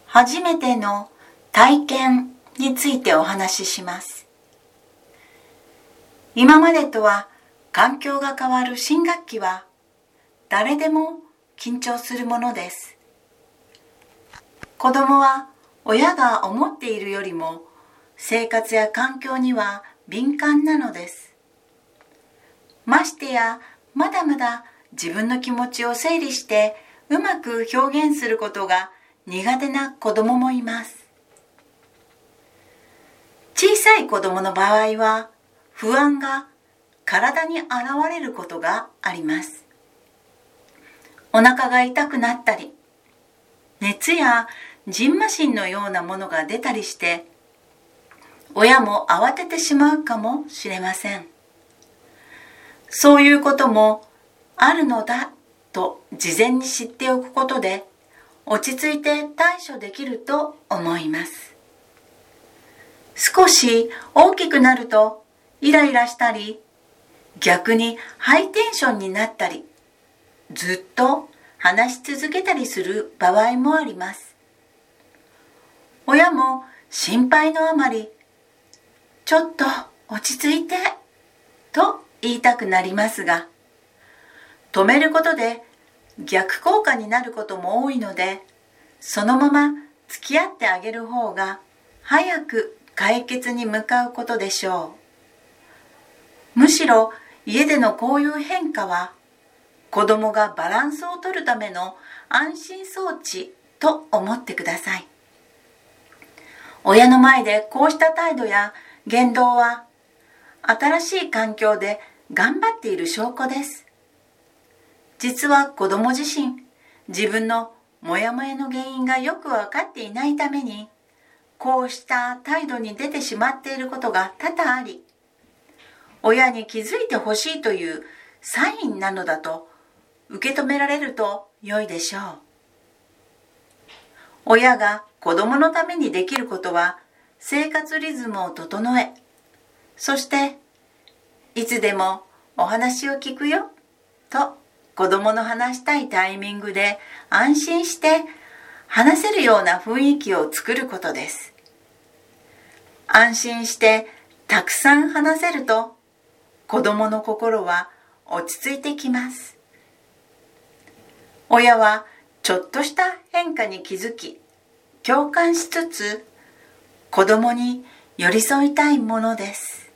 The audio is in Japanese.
初めての体験についてお話しします。今までとは環境が変わる新学期は誰でも緊張するものです。子供は親が思っているよりも生活や環境には敏感なのです。ましてやまだまだ自分の気持ちを整理してうまく表現することが苦手な子供もいます。小さい子供の場合は不安が体に現れることがあります。お腹が痛くなったり、熱やじんましんのようなものが出たりして、親も慌ててしまうかもしれません。そういうこともあるのだと事前に知っておくことで、落ち着いて対処できると思います。少し大きくなるとイライラしたり、逆にハイテンションになったり、ずっと話し続けたりする場合もあります。親も心配のあまり、ちょっと落ち着いてと言いたくなりますが、止めることで逆効果になることも多いので、そのまま付き合ってあげる方が早く解決に向かうことでしょう。むしろ家でのこういう変化は子供がバランスを取るための安心装置と思ってください。親の前でこうした態度や言動は新しい環境で頑張っている証拠です。実は子供自身、自分のモヤモヤの原因がよく分かっていないために、こうした態度に出てしまっていることが多々あり、親に気づいてほしいというサインなのだと受け止められると良いでしょう。親が子供のためにできることは生活リズムを整え、そしていつでもお話を聞くよと子供の話したいタイミングで安心して話せるような雰囲気を作ることです。安心してたくさん話せると子供の心は落ち着いてきます。親はちょっとした変化に気づき、共感しつつ子供に寄り添いたいものです。